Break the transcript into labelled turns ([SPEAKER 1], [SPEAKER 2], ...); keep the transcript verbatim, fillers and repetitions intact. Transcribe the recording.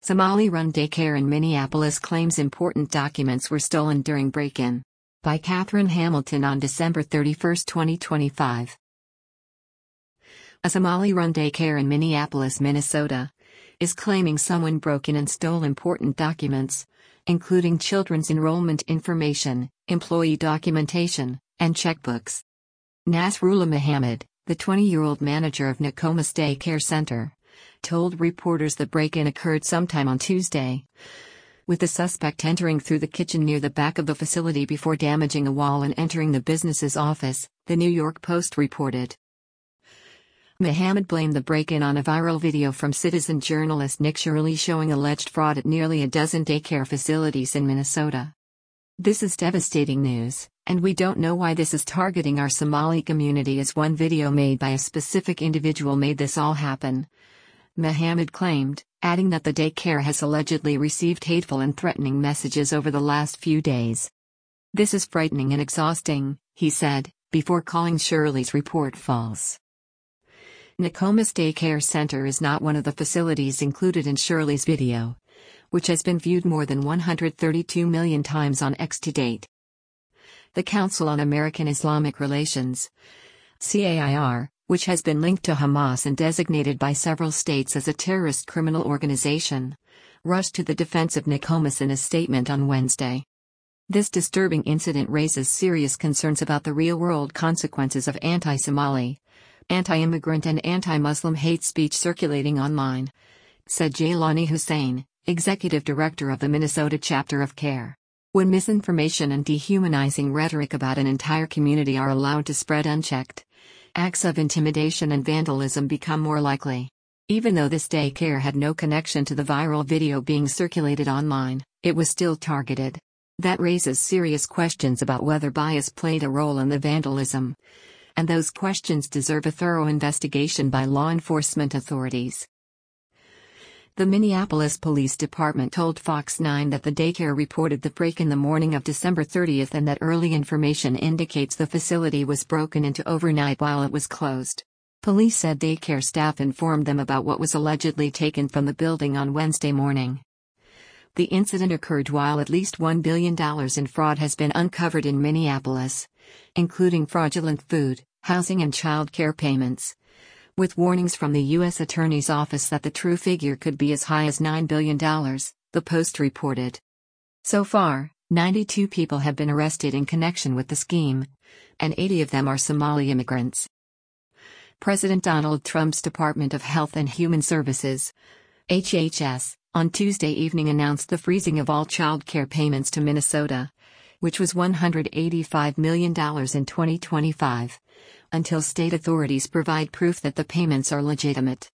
[SPEAKER 1] Somali-run daycare in Minneapolis claims important documents were stolen during break-in. By Catherine Hamilton on December thirty-first, twenty twenty-five. A Somali-run daycare in Minneapolis, Minnesota, is claiming someone broke in and stole important documents, including children's enrollment information, employee documentation, and checkbooks. Nasrullah Muhammad, the twenty-year-old manager of Nokomis Daycare Center, told reporters the break-in occurred sometime on Tuesday, with the suspect entering through the kitchen near the back of the facility before damaging a wall and entering the business's office, the New York Post reported. Muhammad blamed the break-in on a viral video from citizen journalist Nick Shirley showing alleged fraud at nearly a dozen daycare facilities in Minnesota. "This is devastating news, and we don't know why this is targeting our Somali community, as one video made by a specific individual made this all happen," Muhammad claimed, adding that the daycare has allegedly received hateful and threatening messages over the last few days. "This is frightening and exhausting," he said, before calling Shirley's report false. Nokomis Daycare Center is not one of the facilities included in Shirley's video, which has been viewed more than one hundred thirty-two million times on X to date. The Council on American Islamic Relations, C A I R, which has been linked to Hamas and designated by several states as a terrorist criminal organization, rushed to the defense of Nokomis in a statement on Wednesday. This disturbing incident raises serious concerns about the real-world consequences of anti-Somali, anti-immigrant and anti-Muslim hate speech circulating online, said Jailani Hussain, executive director of the Minnesota chapter of CARE. When misinformation and dehumanizing rhetoric about an entire community are allowed to spread unchecked, acts of intimidation and vandalism become more likely. Even though this daycare had no connection to the viral video being circulated online, it was still targeted. That raises serious questions about whether bias played a role in the vandalism, and those questions deserve a thorough investigation by law enforcement authorities. The Minneapolis Police Department told Fox nine that the daycare reported the break in the morning of December thirtieth and that early information indicates the facility was broken into overnight while it was closed. Police said daycare staff informed them about what was allegedly taken from the building on Wednesday morning. The incident occurred while at least one billion dollars in fraud has been uncovered in Minneapolis, including fraudulent food, housing and child care payments, with warnings from the U S Attorney's Office that the true figure could be as high as nine billion dollars, the Post reported. So far, ninety-two people have been arrested in connection with the scheme, and eighty of them are Somali immigrants. President Donald Trump's Department of Health and Human Services, H H S, on Tuesday evening announced the freezing of all child care payments to Minnesota, which was one hundred eighty-five million dollars in twenty twenty-five, until state authorities provide proof that the payments are legitimate.